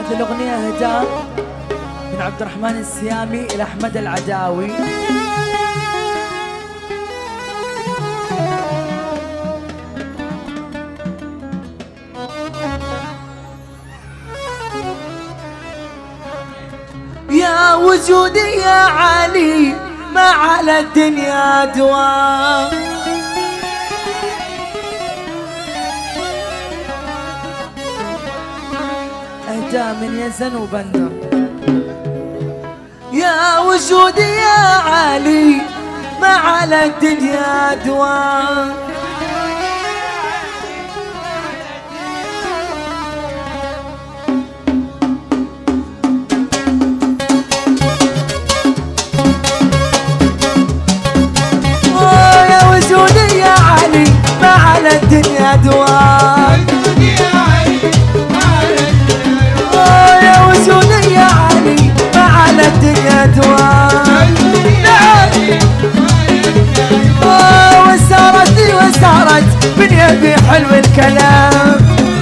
هذه الأغنية هداء من عبد الرحمن السيامي إلى أحمد العداوي. يا وجودي يا علي ما على الدنيا دواء، اهدى من يزن وبنا. يا وجودي يا علي ما على الدنيا دواء، الدنيا دواء. يا وجودي يا علي ما على الدنيا دواء. وسارت لي وسارت من يبي حلو الكلام.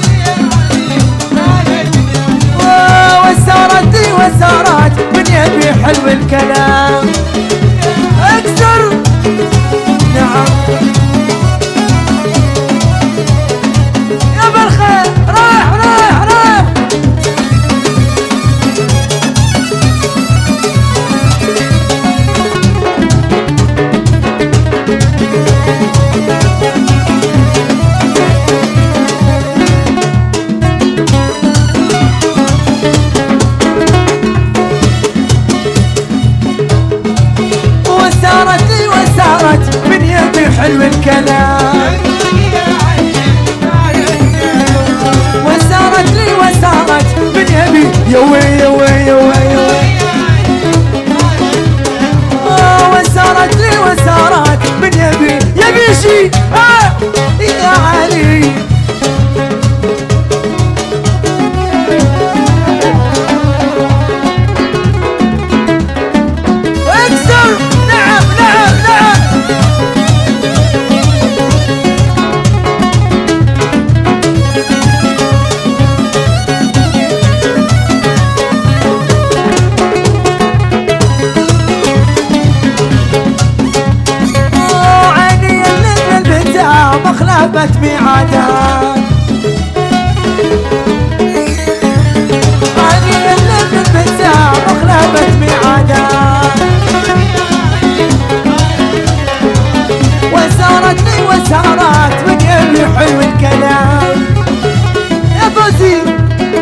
وسارت لي وسارت من يبي حلو الكلام. اكثر نعم من يبي حلو الكلام. وسارت لي وسارت من يبي يوي يوي يوي يوي. وسارت لي وسارت من يبي شي يا علي. اكسر نعم نعم نعم. مخلبت ميعادها عيني اللي في البتاع مخلبت ميعادها. وسارت لي وسارت من يبي حلو الكلام يا فوزي.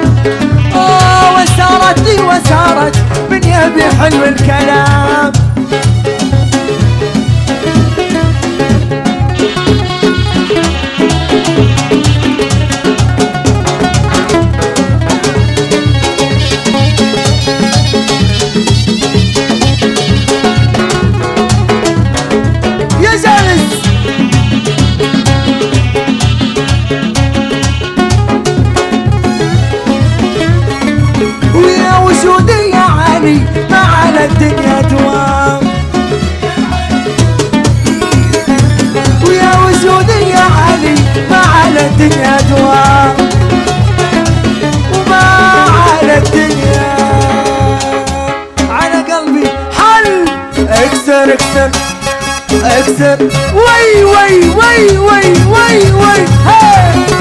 وسارت لي وسارت من يبي حلو الكلام. وجودي يا علي ما على الدنيا دواء. ويا وجودي يا علي ما على الدنيا دواء. وما على الدنيا على قلبي حل. اكسر اكسر اكسر وي وي وي وي وي وي.